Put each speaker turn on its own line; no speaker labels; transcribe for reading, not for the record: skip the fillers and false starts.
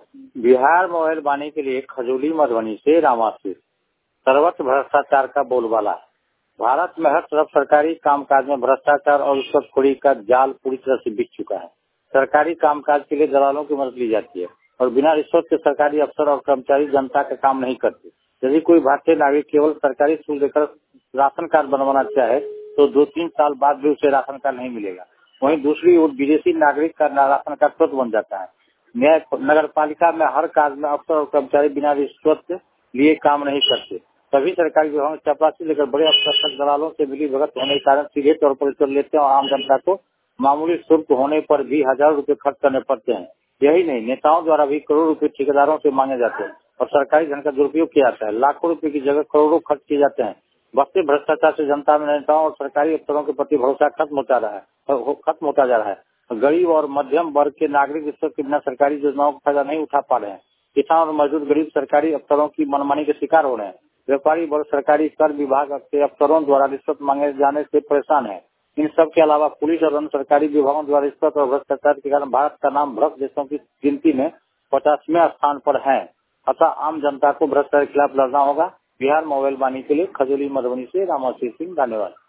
Bihar mobile बानी के लिए खजूली मधुबनी से रामाशीष। सर्वत्र भ्रष्टाचार का बोलबाला। भारत में हर तरफ सरकारी कामकाज में भ्रष्टाचार और रिश्वतखोरी का जाल पूरी तरह से बिक चुका है। सरकारी कामकाज के लिए दलालों की मदद ली जाती है और बिना रिश्वत के सरकारी अफसर और कर्मचारी जनता का काम नहीं करते। यदि कोई भारतीय नागरिक केवल सरकारी सूद देकर राशन कार्ड बनवाना चाहे तो 2-3 साल बाद भी उसे राशन कार्ड नहीं मिलेगा। वहीं दूसरी ओर विदेशी नागरिक का राशन कार्ड तुरंत बन जाता है। न्याय नगर पालिका में हर कार्य में अफसर और कर्मचारी बिना रिश्वत लिए काम नहीं करते। सभी सरकारी विभागों में चपरासी लेकर बड़े अफसर तक दलालों से मिली भगत होने के कारण सीधे तौर पर रिश्वत लेते हैं और आम जनता को मामूली शुल्क होने पर भी हजारों रुपए खर्च करने पड़ते हैं। यही नहीं, नेताओं द्वारा भी करोड़ों रुपए ठेकेदारों से मांगे जाते हैं और सरकारी धन का दुरुपयोग किया जाता है। लाखों रुपए की जगह करोड़ों खर्च किए जाते हैं। बढ़ते भ्रष्टाचार से जनता में नेताओं और सरकारी अफसरों के प्रति भरोसा खत्म होता जा रहा है। गरीब और मध्यम वर्ग के नागरिक रिश्वत के बिना सरकारी योजनाओं का फायदा नहीं उठा पा रहे हैं। किसान और मजदूर गरीब सरकारी अफसरों की मनमानी के शिकार हो रहे हैं। व्यापारी वर्ग सरकारी कर विभाग के अफसरों द्वारा रिश्वत मांगे जाने से परेशान है। इन सब के अलावा पुलिस और अन्य सरकारी विभागों द्वारा रिश्वत और भ्रष्टाचार के कारण भारत का नाम भ्रष्ट देशों की गिनती में 50वें स्थान पर है। अतः आम जनता को भ्रष्टाचार के खिलाफ लड़ना होगा। बिहार मोबाइल बानी के लिए खजूली मधुबनी से रामाशीष सिंह। धन्यवाद।